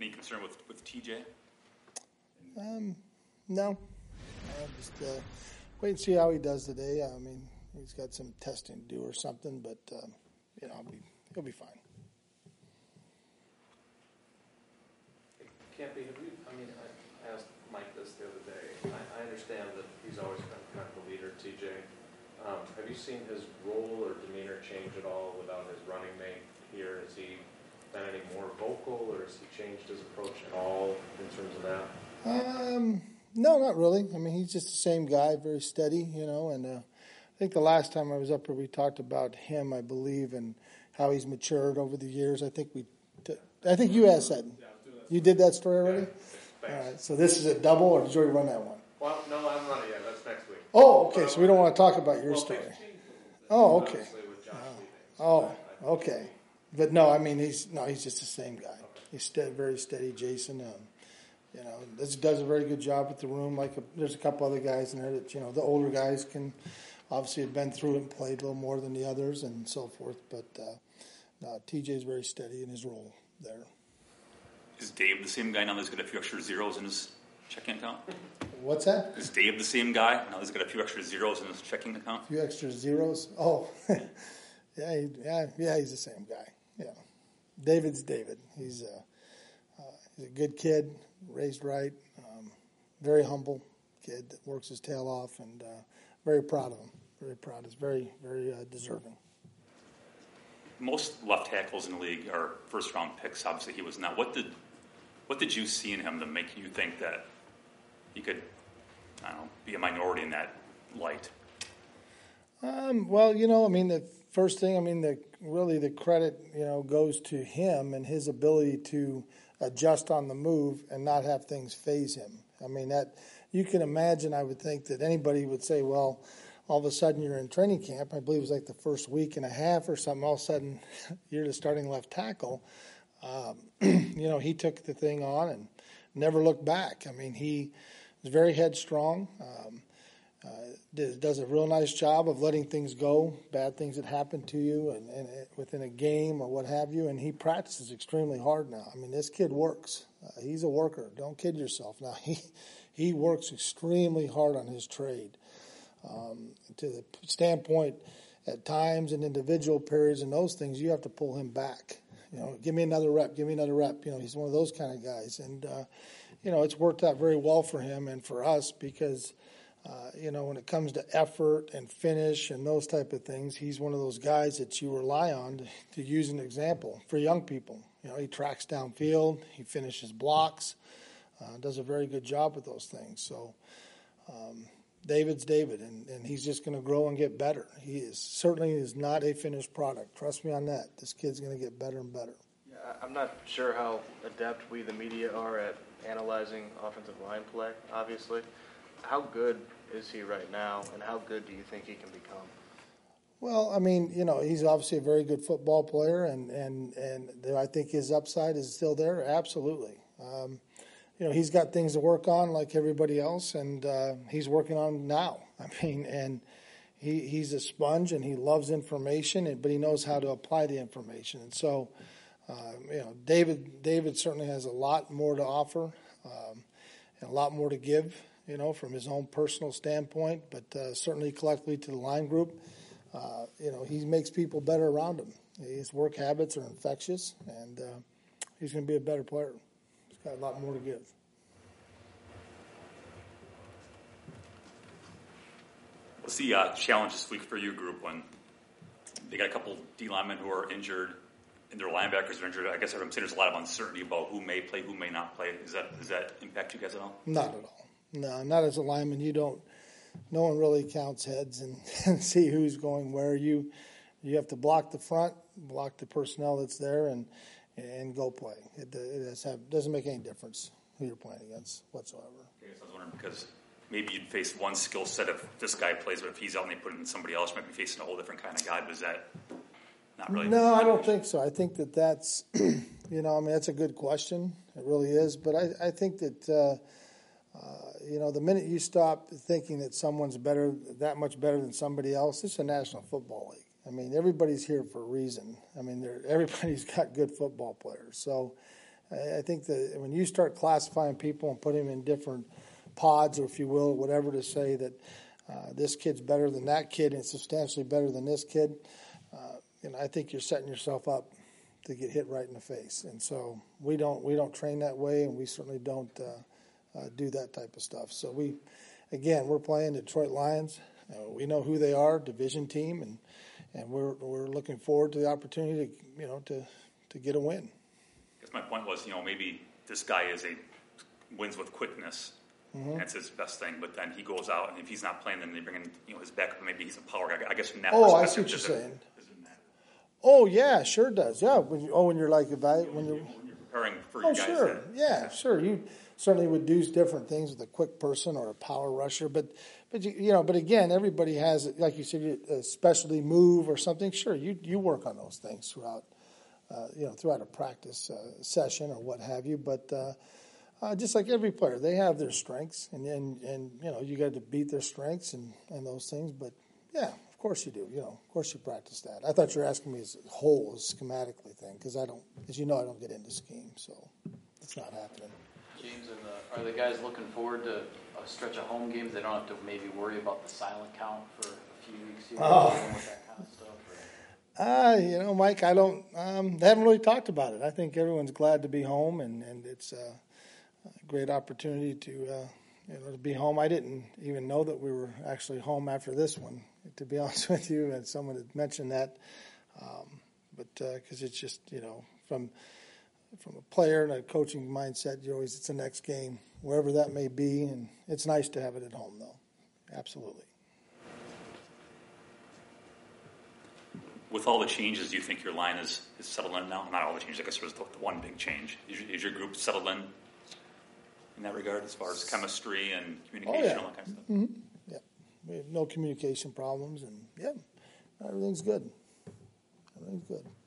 Any concern with TJ? No. Just wait and see how he does today. I mean, he's got some testing to do or something, but he'll be fine. Campy, I asked Mike this the other day. I understand that he's always been kind of the leader, TJ. Have you seen his role or demeanor change at all without his running mate here? Has he been any more vocal, or has he changed his approach at all in terms of that? No, not really. I mean, he's just the same guy, very steady, and I think the last time I was up here we talked about him, I believe, and how he's matured over the years. I think you asked that. You did that story already? Yeah, all right, so this is a double, or did you already run that one? Well, no, I haven't run it yet. That's next week. Oh, okay, so we don't want to talk about your story. Oh, okay. With Josh leaving. Oh, okay. But no, I mean, he's just the same guy. He's very steady, Jason. Does a very good job with the room. There's a couple other guys in there that, the older guys can obviously have been through it and played a little more than the others and so forth. But TJ's very steady in his role there. Is Dave the same guy now that's got a few extra zeros in his checking account? What's that? Is Dave the same guy now that's got a few extra zeros in his checking account? A few extra zeros? Oh, yeah, he's the same guy. Yeah, David's David. He's a good kid, raised right, very humble kid that works his tail off, and very proud of him. Very proud. He's very, very deserving. Most left tackles in the league are first-round picks. Obviously, he was not. What did you see in him to make you think that he could, be a minority in that light? Well, the first thing, the credit, goes to him and his ability to adjust on the move and not have things phase him. That you can imagine. I would think that anybody would say, well, all of a sudden you're in training camp. I believe it was like the first week and a half or something. All of a sudden you're the starting left tackle. He took the thing on and never looked back. He was very headstrong. Does a real nice job of letting things go, bad things that happen to you and within a game or what have you. And he practices extremely hard now. This kid works. He's a worker. Don't kid yourself. Now, he works extremely hard on his trade. To the standpoint, at times in individual periods and those things, you have to pull him back. Give me another rep. He's one of those kind of guys. And, it's worked out very well for him and for us because when it comes to effort and finish and those type of things, he's one of those guys that you rely on to use an example for young people. He tracks downfield, he finishes blocks, does a very good job with those things. So David's David, and he's just going to grow and get better. He certainly is not a finished product. Trust me on that. This kid's going to get better and better. Yeah, I'm not sure how adept we, the media, are at analyzing offensive line play, obviously. How good is he right now, and how good do you think he can become? Well, he's obviously a very good football player, and I think his upside is still there, absolutely. He's got things to work on like everybody else, and he's working on now. And he's a sponge, and he loves information, but he knows how to apply the information. And so, David certainly has a lot more to offer and a lot more to give, from his own personal standpoint, but certainly collectively to the line group. He makes people better around him. His work habits are infectious, and he's going to be a better player. He's got a lot more to give. What's the challenge this week for your group when they got a couple D linemen who are injured and their linebackers are injured? I guess I'm saying there's a lot of uncertainty about who may play, who may not play. Does that impact you guys at all? Not at all. No, not as a lineman. No one really counts heads and see who's going where. You have to block the front, block the personnel that's there, and go play. It doesn't make any difference who you're playing against whatsoever. Okay, so I was wondering because maybe you'd face one skill set if this guy plays, but if he's out and they put in somebody else, you might be facing a whole different kind of guy. But is that not really? No, I don't think so. I think that's, that's a good question. It really is. But I think that, the minute you stop thinking that someone's that much better than somebody else, it's a National Football League. Everybody's here for a reason. Everybody's got good football players. So I think that when you start classifying people and putting them in different pods, or if you will, whatever, to say that this kid's better than that kid and substantially better than this kid, I think you're setting yourself up to get hit right in the face. And so we don't train that way, and we certainly don't do that type of stuff. So we're playing Detroit Lions. We know who they are, division team, and we're looking forward to the opportunity to get a win. I guess my point was, maybe this guy wins with quickness. Mm-hmm. That's his best thing. But then he goes out, and if he's not playing, then they bring in his backup. Maybe he's a power guy. I guess from that perspective. I see what you're saying. Oh yeah, sure does. Yeah, when you're like when you're preparing for you guys. Sure. You certainly would do different things with a quick person or a power rusher, but again, everybody has, like you said, a specialty move or something. Sure, you work on those things throughout a practice session or what have you. But just like every player, they have their strengths, and you got to beat their strengths and those things. But yeah. Of course you do. Of course you practice that. I thought you were asking me as a whole, as a schematically thing, because I don't get into scheme, so it's not happening. James, are the guys looking forward to a stretch of home games? They don't have to maybe worry about the silent count for a few weeks. With that kind of stuff. Mike, I don't. They haven't really talked about it. I think everyone's glad to be home, and it's a great opportunity to be home. I didn't even know that we were actually home after this one, to be honest with you, and someone had mentioned that. But because it's just, from a player and a coaching mindset, it's the next game, wherever that may be, and it's nice to have it at home, though. Absolutely. With all the changes, do you think your line is settled in now? Not all the changes. I guess there was the one big change. Is your group settled in that regard, as far as chemistry and communication and all that kind of stuff? Mm-hmm. Yeah. We have no communication problems, and everything's good. Everything's good.